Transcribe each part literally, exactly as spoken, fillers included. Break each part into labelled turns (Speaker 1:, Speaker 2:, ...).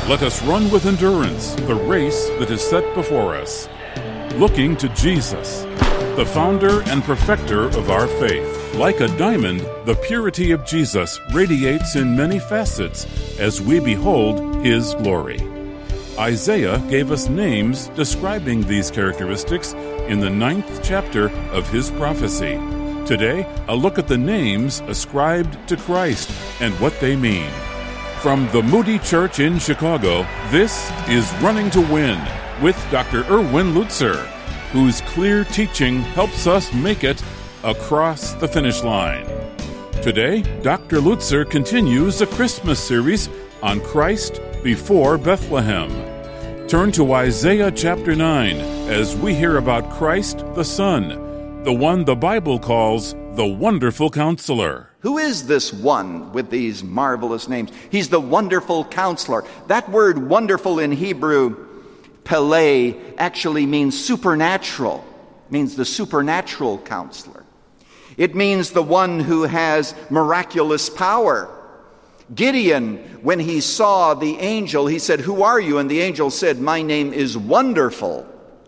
Speaker 1: Let us run with endurance the race that is set before us, looking to Jesus, the founder and perfecter of our faith. Like a diamond, the purity of Jesus radiates in many facets as we behold His glory. Isaiah gave us names describing these characteristics in the ninth chapter of his prophecy. Today, a look at the names ascribed to Christ and what they mean. From the Moody Church in Chicago, this is Running to Win with Doctor Erwin Lutzer, whose clear teaching helps us make it across the finish line. Today, Doctor Lutzer continues a Christmas series on Christ before Bethlehem. Turn to Isaiah chapter nine as we hear about Christ the Son, the one the Bible calls the Wonderful Counselor.
Speaker 2: Who is this one with these marvelous names? He's the Wonderful Counselor. That word wonderful in Hebrew, Pele, actually means supernatural, means the supernatural counselor. It means the one who has miraculous power. Gideon, when he saw the angel, he said, "Who are you?" And the angel said, "My name is Wonderful."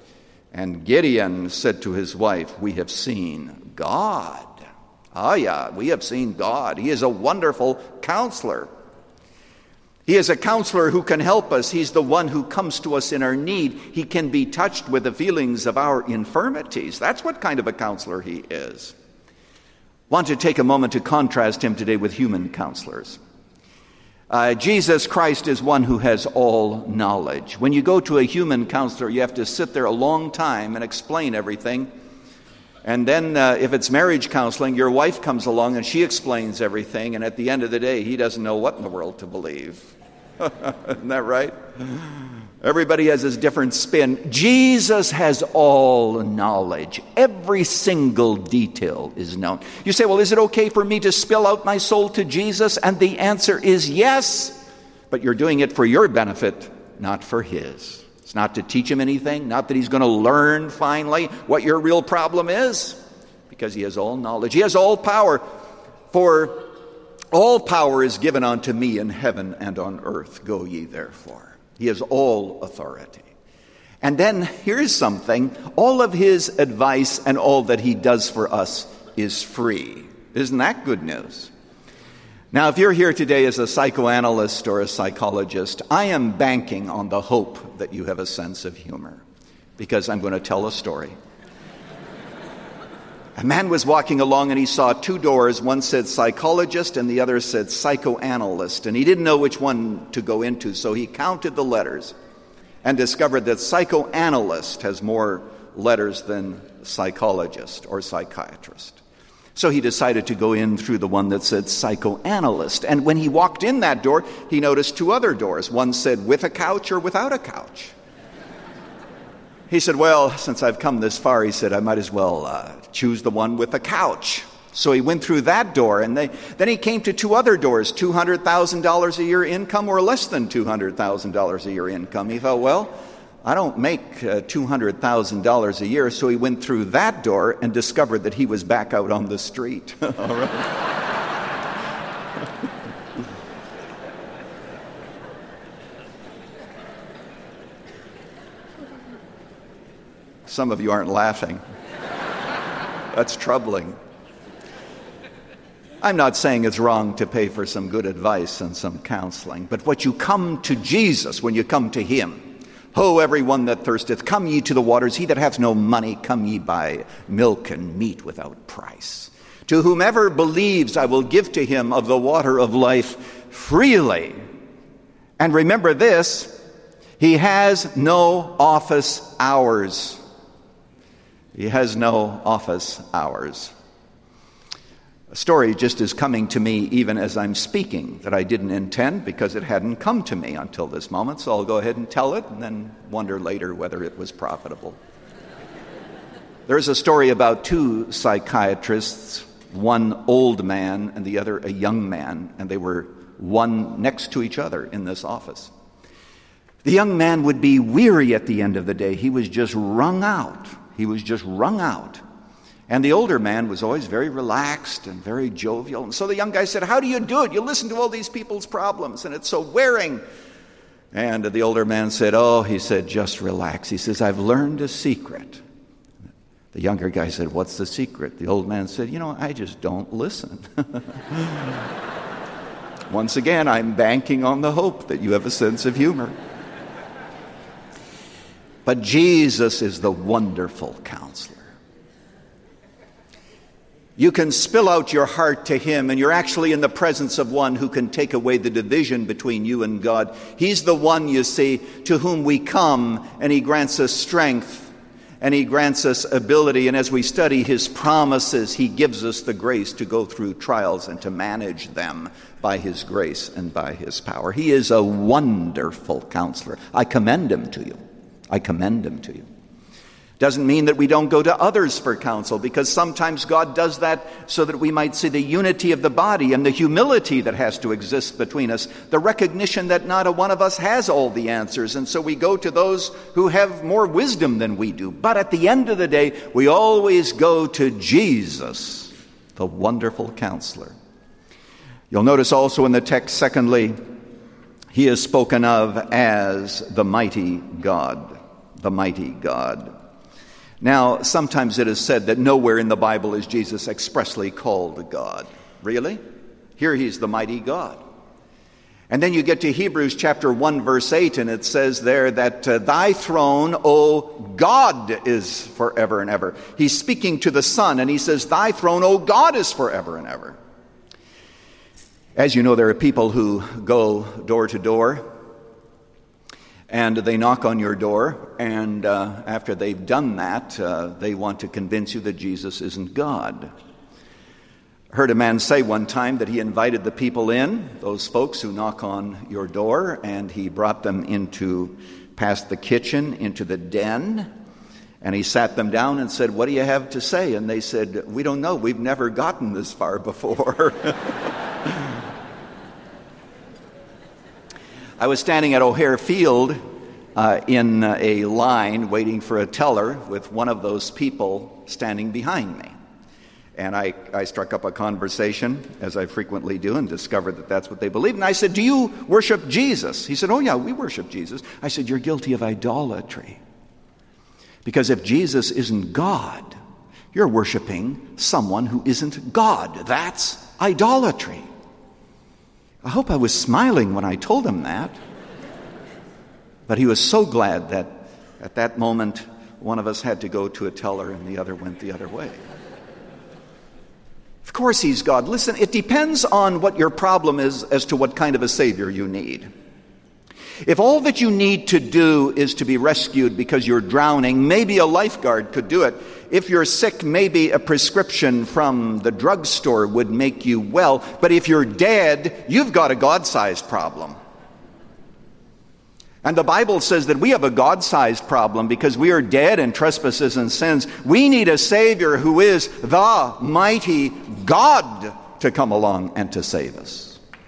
Speaker 2: And Gideon said to his wife, "We have seen God." Ah, yeah, we have seen God. He is a wonderful counselor. He is a counselor who can help us. He's the one who comes to us in our need. He can be touched with the feelings of our infirmities. That's what kind of a counselor he is. I want to take a moment to contrast him today with human counselors. Uh, Jesus Christ is one who has all knowledge. When you go to a human counselor, you have to sit there a long time and explain everything. And then uh, if it's marriage counseling, your wife comes along and she explains everything. And at the end of the day, he doesn't know what in the world to believe. Isn't that right? Everybody has his different spin. Jesus has all knowledge. Every single detail is known. You say, well, is it okay for me to spill out my soul to Jesus? And the answer is yes. But you're doing it for your benefit, not for his. It's not to teach him anything, not that he's going to learn finally what your real problem is, because he has all knowledge. He has all power, for all power is given unto me in heaven and on earth. Go ye therefore. He has all authority. And then here's something. All of his advice and all that he does for us is free. Isn't that good news? Now, if you're here today as a psychoanalyst or a psychologist, I am banking on the hope that you have a sense of humor, because I'm going to tell a story. A man was walking along and he saw two doors. One said psychologist and the other said psychoanalyst. And he didn't know which one to go into, so he counted the letters and discovered that psychoanalyst has more letters than psychologist or psychiatrist. So he decided to go in through the one that said psychoanalyst. And when he walked in that door, he noticed two other doors. One said with a couch or without a couch. He said, well, since I've come this far, he said, I might as well uh, choose the one with the couch. So he went through that door, and they, then he came to two other doors, two hundred thousand dollars a year income or less than two hundred thousand dollars a year income. He thought, well, I don't make uh, two hundred thousand dollars a year, so he went through that door and discovered that he was back out on the street. All right. Some of you aren't laughing. That's troubling. I'm not saying it's wrong to pay for some good advice and some counseling, but what you come to Jesus, when you come to him, ho, everyone that thirsteth, come ye to the waters. He that hath no money, come ye buy milk and meat without price. To whomever believes, I will give to him of the water of life freely. And remember this, he has no office hours. He has no office hours. A story just is coming to me even as I'm speaking that I didn't intend because it hadn't come to me until this moment. So I'll go ahead and tell it and then wonder later whether it was profitable. There's a story about two psychiatrists, one old man and the other a young man, and they were one next to each other in this office. The young man would be weary at the end of the day. He was just wrung out. He was just wrung out. And the older man was always very relaxed and very jovial. And so the young guy said, how do you do it? You listen to all these people's problems, and it's so wearing. And the older man said, oh, he said, just relax. He says, I've learned a secret. The younger guy said, what's the secret? The old man said, you know, I just don't listen. Once again, I'm banking on the hope that you have a sense of humor. But Jesus is the wonderful counselor. You can spill out your heart to him, and you're actually in the presence of one who can take away the division between you and God. He's the one, you see, to whom we come, and he grants us strength, and he grants us ability. And as we study his promises, he gives us the grace to go through trials and to manage them by his grace and by his power. He is a wonderful counselor. I commend him to you. I commend him to you. Doesn't mean that we don't go to others for counsel, because sometimes God does that so that we might see the unity of the body and the humility that has to exist between us, the recognition that not a one of us has all the answers, and so we go to those who have more wisdom than we do. But at the end of the day, we always go to Jesus, the wonderful counselor. You'll notice also in the text, secondly, he is spoken of as the mighty God, the mighty God. Now, sometimes it is said that nowhere in the Bible is Jesus expressly called God. Really? Here he's the mighty God. And then you get to Hebrews chapter one, verse eight, and it says there that uh, thy throne, O God, is forever and ever. He's speaking to the Son, and he says, thy throne, O God, is forever and ever. As you know, there are people who go door to door, and they knock on your door, and uh, after they've done that, uh, they want to convince you that Jesus isn't God. I heard a man say one time that he invited the people in, those folks who knock on your door, and he brought them into, past the kitchen, into the den, and he sat them down and said, what do you have to say? And they said, we don't know, we've never gotten this far before. I was standing at O'Hare Field uh, in uh, a line waiting for a teller with one of those people standing behind me. And I, I struck up a conversation, as I frequently do, and discovered that that's what they believe. And I said, do you worship Jesus? He said, oh yeah, we worship Jesus. I said, you're guilty of idolatry. Because if Jesus isn't God, you're worshiping someone who isn't God. That's idolatry. I hope I was smiling when I told him that. But he was so glad that at that moment one of us had to go to a teller and the other went the other way. Of course he's God. Listen, it depends on what your problem is as to what kind of a Savior you need. If all that you need to do is to be rescued because you're drowning, maybe a lifeguard could do it. If you're sick, maybe a prescription from the drugstore would make you well. But if you're dead, you've got a God-sized problem. And the Bible says that we have a God-sized problem because we are dead in trespasses and sins. We need a Savior who is the mighty God to come along and to save us.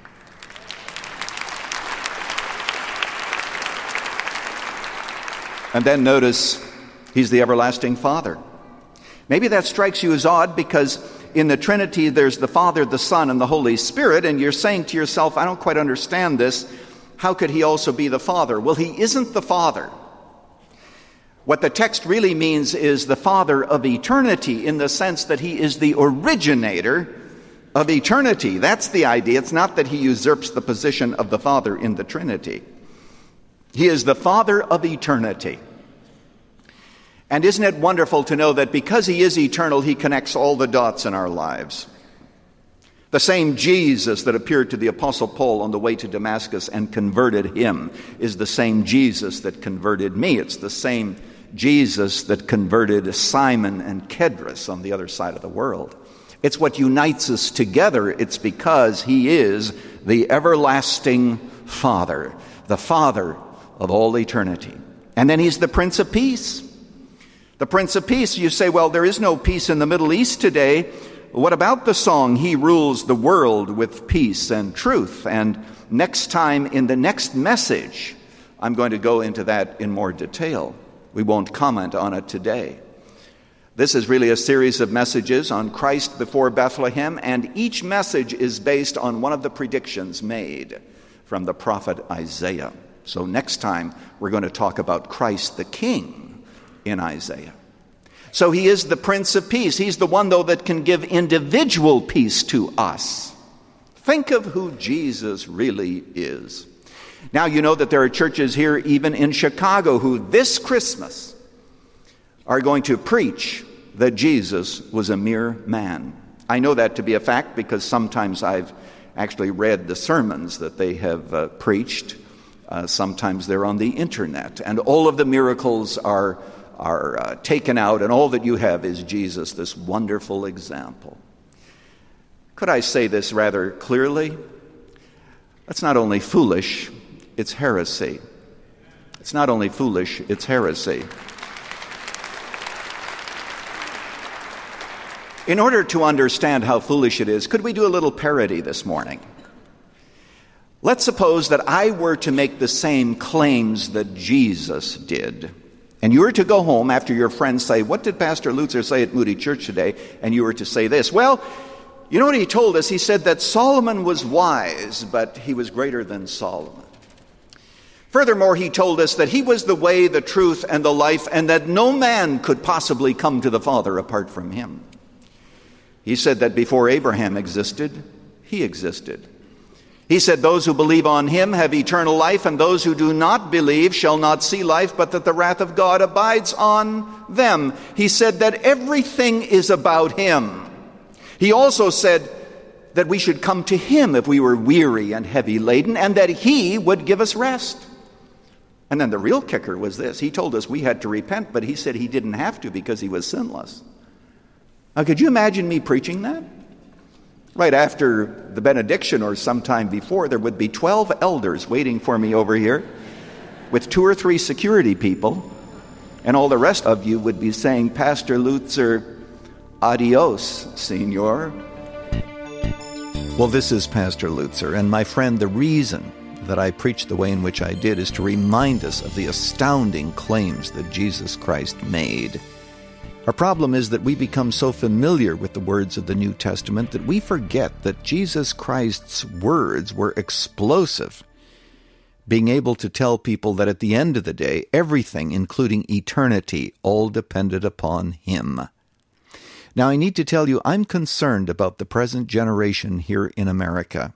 Speaker 2: And then notice, he's the everlasting Father. Maybe that strikes you as odd because in the Trinity there's the Father, the Son, and the Holy Spirit, and you're saying to yourself, I don't quite understand this. How could he also be the Father? Well, he isn't the Father. What the text really means is the Father of eternity, in the sense that he is the originator of eternity. That's the idea. It's not that he usurps the position of the Father in the Trinity. He is the Father of eternity. And isn't it wonderful to know that because he is eternal, he connects all the dots in our lives? The same Jesus that appeared to the Apostle Paul on the way to Damascus and converted him is the same Jesus that converted me. It's the same Jesus that converted Simon and Kedrus on the other side of the world. It's what unites us together. It's because he is the everlasting Father, the Father of all eternity. And then he's the Prince of Peace. The Prince of Peace. You say, well, there is no peace in the Middle East today. What about the song, He Rules the World with Peace and Truth? And next time, in the next message, I'm going to go into that in more detail. We won't comment on it today. This is really a series of messages on Christ before Bethlehem, and each message is based on one of the predictions made from the prophet Isaiah. So next time, we're going to talk about Christ the King in Isaiah. So he is the Prince of Peace. He's the one, though, that can give individual peace to us. Think of who Jesus really is. Now, you know that there are churches here, even in Chicago, who this Christmas are going to preach that Jesus was a mere man. I know that to be a fact because sometimes I've actually read the sermons that they have uh, preached. Uh, sometimes they're on the internet, and all of the miracles are are uh, taken out, and all that you have is Jesus, this wonderful example. Could I say this rather clearly? That's not only foolish, it's heresy. It's not only foolish, it's heresy. In order to understand how foolish it is, could we do a little parody this morning? Let's suppose that I were to make the same claims that Jesus did. And you were to go home after your friends say, "What did Pastor Lutzer say at Moody Church today?" And you were to say this, "Well, you know what he told us? He said that Solomon was wise, but he was greater than Solomon. Furthermore, he told us that he was the way, the truth, and the life, and that no man could possibly come to the Father apart from him. He said that before Abraham existed, he existed. He said those who believe on him have eternal life, and those who do not believe shall not see life, but that the wrath of God abides on them. He said that everything is about him. He also said that we should come to him if we were weary and heavy laden, and that he would give us rest." And then the real kicker was this. He told us we had to repent, but he said he didn't have to because he was sinless. Now, could you imagine me preaching that? Right after the benediction or sometime before, there would be twelve elders waiting for me over here with two or three security people, and all the rest of you would be saying, "Pastor Lutzer, adios, senor." Well, this is Pastor Lutzer, and my friend, the reason that I preach the way in which I did is to remind us of the astounding claims that Jesus Christ made. Our problem is that we become so familiar with the words of the New Testament that we forget that Jesus Christ's words were explosive, being able to tell people that at the end of the day, everything, including eternity, all depended upon him. Now, I need to tell you, I'm concerned about the present generation here in America.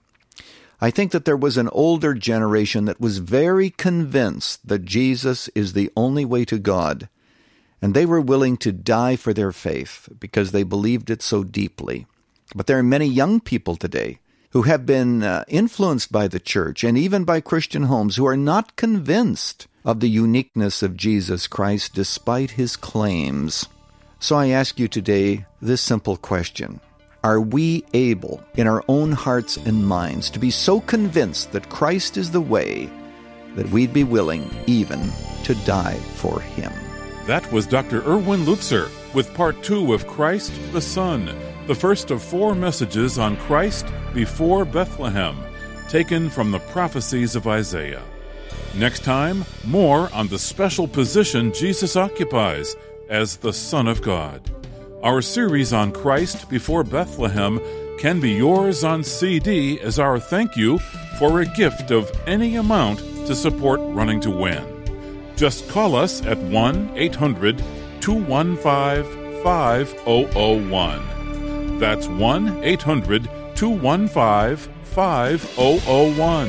Speaker 2: I think that there was an older generation that was very convinced that Jesus is the only way to God, and they were willing to die for their faith because they believed it so deeply. But there are many young people today who have been uh, influenced by the church and even by Christian homes who are not convinced of the uniqueness of Jesus Christ despite his claims. So I ask you today this simple question. Are we able, in our own hearts and minds, to be so convinced that Christ is the way that we'd be willing even to die for him?
Speaker 1: That was Doctor Erwin Lutzer with part two of Christ the Son, the first of four messages on Christ before Bethlehem, taken from the prophecies of Isaiah. Next time, more on the special position Jesus occupies as the Son of God. Our series on Christ before Bethlehem can be yours on C D as our thank you for a gift of any amount to support Running to Win. Just call us at one eight hundred two one five five zero zero one. That's one eight hundred two one five five zero zero one.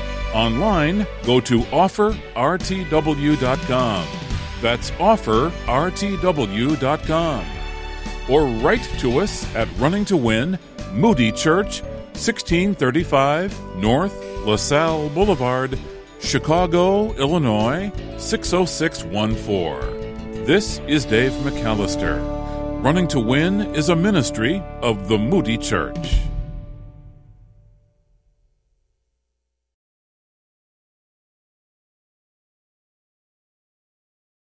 Speaker 1: Online, go to offer r t w dot com. That's offer r t w dot com. Or write to us at Running to Win, Moody Church, sixteen thirty-five North LaSalle Boulevard, Chicago, Illinois, six oh six one four. This is Dave McAllister. Running to Win is a ministry of the Moody Church.